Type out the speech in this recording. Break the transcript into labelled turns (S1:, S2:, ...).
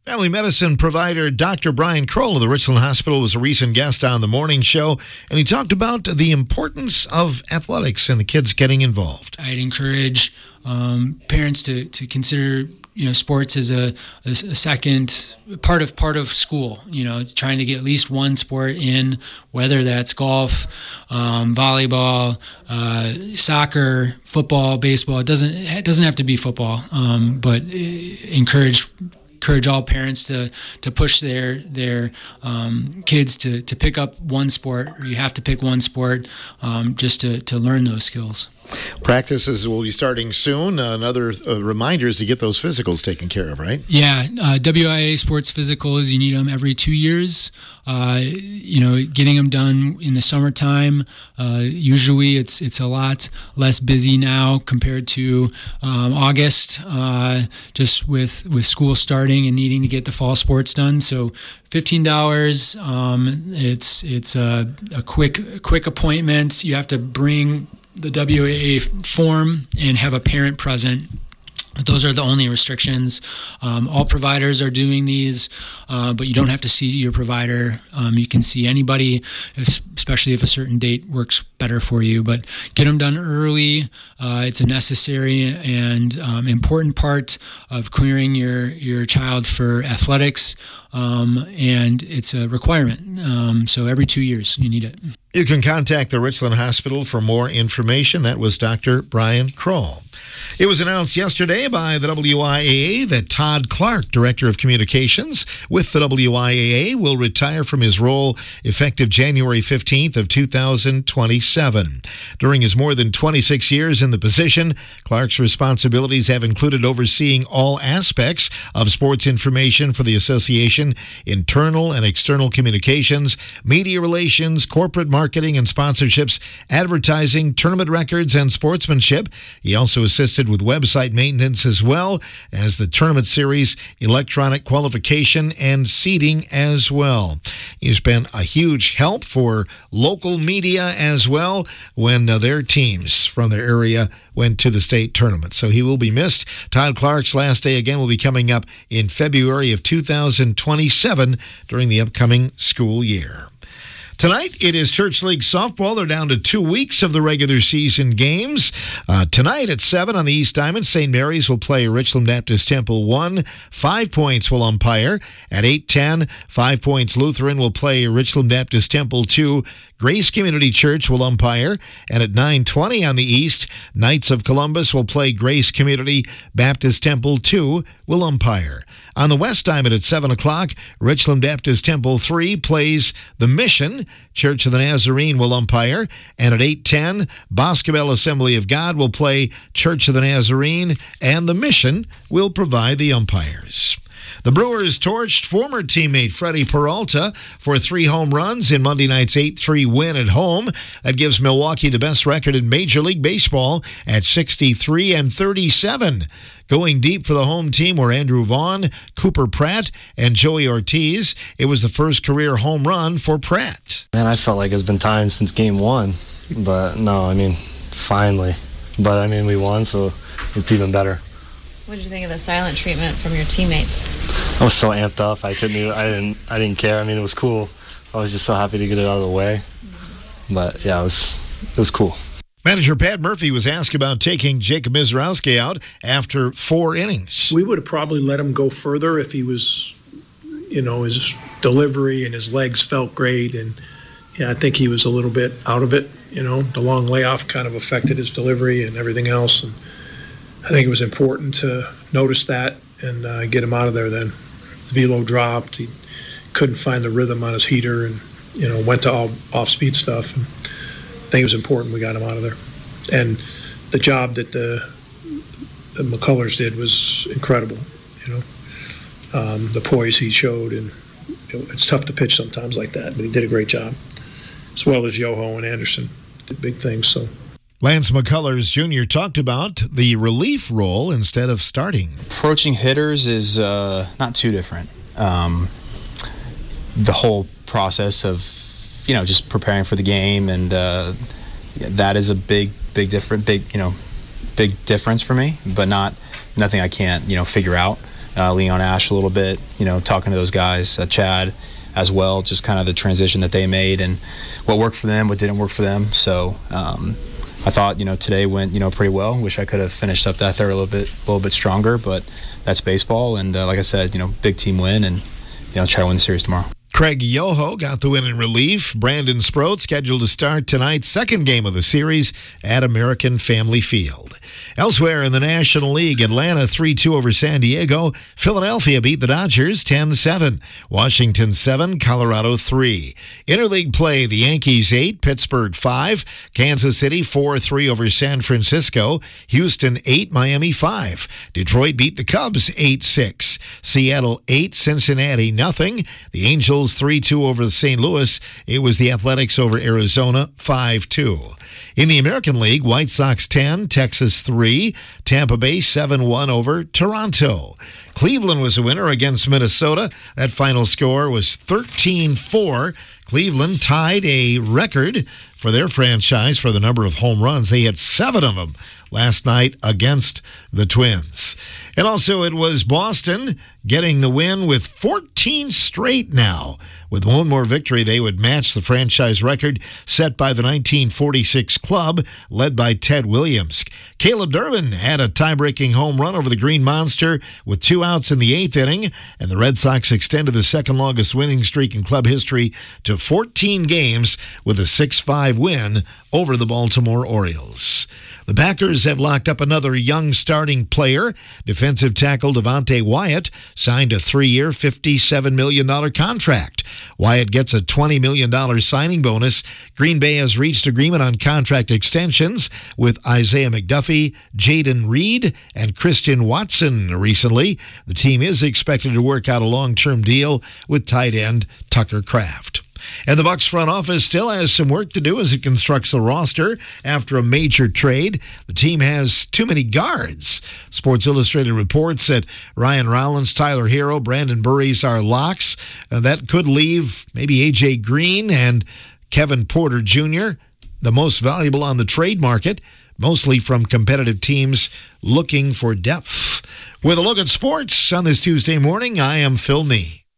S1: Family medicine provider Dr. Brian Kroll of the Richland Hospital was a recent guest on the morning show, and he talked about the importance of athletics and the kids getting involved.
S2: I'd encourage parents to consider sports as a second part of school. Trying to get at least one sport in, whether that's golf, volleyball, soccer, football, baseball. It doesn't have to be football, but encourage all parents to push their kids to pick up one sport. Or you have to pick one sport just to learn those skills.
S1: Practices will be starting soon. Another reminder is to get those physicals taken care of, right?
S2: Yeah, WIA sports physicals, you need them every 2 years. Getting them done in the summertime, usually it's a lot less busy now compared to August, just with school starting and needing to get the fall sports done. So $15. It's a quick appointment. You have to bring the WAA form and have a parent present. Those are the only restrictions. All providers are doing these, but you don't have to see your provider. You can see anybody, especially if a certain date works better for you. But get them done early. It's a necessary and important part of clearing your child for athletics, and it's a requirement. So every 2 years, you need it.
S1: You can contact the Richland Hospital for more information. That was Dr. Brian Kroll. It was announced yesterday by the WIAA that Todd Clark, Director of Communications with the WIAA, will retire from his role effective January 15th of 2027. During his more than 26 years in the position, Clark's responsibilities have included overseeing all aspects of sports information for the association, internal and external communications, media relations, corporate marketing and sponsorships, advertising, tournament records, and sportsmanship. He also assisted with website maintenance as well as the tournament series, electronic qualification, and seeding as well. He's been a huge help for local media as well when their teams from their area went to the state tournament. So he will be missed. Todd Clark's last day again will be coming up in February of 2027 during the upcoming school year. Tonight, it is Church League softball. They're down to 2 weeks of the regular season games. Tonight at 7 on the East Diamond, St. Mary's will play Richland Baptist Temple 1. 5 Points will umpire. At 8:10, 5 Points Lutheran will play Richland Baptist Temple 2. Grace Community Church will umpire. And at 9:20 on the East, Knights of Columbus will play Grace Community. Baptist Temple 2 will umpire. On the West Diamond at 7 o'clock, Richland Baptist Temple 3 plays the Mission. Church of the Nazarene will umpire. And at 8:10, Boscobel Assembly of God will play Church of the Nazarene, and the Mission will provide the umpires. The Brewers torched former teammate Freddie Peralta for 3 home runs in Monday night's 8-3 win at home. That gives Milwaukee the best record in Major League Baseball at 63-37. Going deep for the home team were Andrew Vaughn, Cooper Pratt, and Joey Ortiz. It was the first career home run for Pratt.
S3: Man, I felt like it's been time since game 1. But no, finally. But we won, so it's even better.
S4: What did you think of the silent treatment from your teammates?
S3: I was so amped up. I didn't care. It was cool. I was just so happy to get it out of the way. But yeah, it was cool.
S1: Manager Pat Murphy was asked about taking Jacob Mizrowski out after 4 innings.
S5: We would have probably let him go further if he was, his delivery and his legs felt great. And I think he was a little bit out of it. The long layoff kind of affected his delivery and everything else. And I think it was important to notice that and get him out of there then. His velo dropped. He couldn't find the rhythm on his heater and, went to all off-speed stuff. And I think it was important we got him out of there. And the job that the McCullers did was incredible, the poise he showed. And it's tough to pitch sometimes like that, but he did a great job, as well as Yoho and Anderson. Did big things, so.
S1: Lance McCullers Jr. talked about the relief role instead of starting.
S6: Approaching hitters is not too different. The whole process of, just preparing for the game, and that is a big difference for me, but nothing I can't, figure out. Leon Ash a little bit, talking to those guys, Chad as well, just kind of the transition that they made and what worked for them, what didn't work for them. So I thought, today went, pretty well. Wish I could have finished up that third a little bit stronger, but that's baseball. And like I said, big team win and, try to win the series tomorrow.
S1: Craig Yoho got the win in relief. Brandon Sproat scheduled to start tonight's second game of the series at American Family Field. Elsewhere in the National League, Atlanta 3-2 over San Diego. Philadelphia beat the Dodgers 10-7. Washington 7, Colorado 3. Interleague play, the Yankees 8, Pittsburgh 5. Kansas City 4-3 over San Francisco. Houston 8, Miami 5. Detroit beat the Cubs 8-6. Seattle 8, Cincinnati 0. The Angels 3-2 over St. Louis. It was the Athletics over Arizona 5-2. In the American League, White Sox 10, Texas 3, Tampa Bay 7-1 over Toronto. Cleveland was a winner against Minnesota. That final score was 13-4. Cleveland tied a record for their franchise for the number of home runs. They had 7 of them last night against the Twins. And also it was Boston getting the win with 14 straight now. With one more victory, they would match the franchise record set by the 1946 club, led by Ted Williams. Caleb Durbin had a tie-breaking home run over the Green Monster with 2 outs in the 8th inning, and the Red Sox extended the second longest winning streak in club history to 14 games with a 6-5 win over the Baltimore Orioles. The Packers have locked up another young starting player. Defensive tackle Devontae Wyatt signed a 3-year, $57 million contract. Wyatt gets a $20 million signing bonus. Green Bay has reached agreement on contract extensions with Isaiah McDuffie, Jaden Reed, and Christian Watson recently. The team is expected to work out a long-term deal with tight end Tucker Kraft. And the Bucs front office still has some work to do as it constructs a roster after a major trade. The team has too many guards. Sports Illustrated reports that Ryan Rollins, Tyler Hero, Brandon Burries are locks. That could leave maybe A.J. Green and Kevin Porter Jr., the most valuable on the trade market, mostly from competitive teams looking for depth. With a look at sports on this Tuesday morning, I am Phil Nee.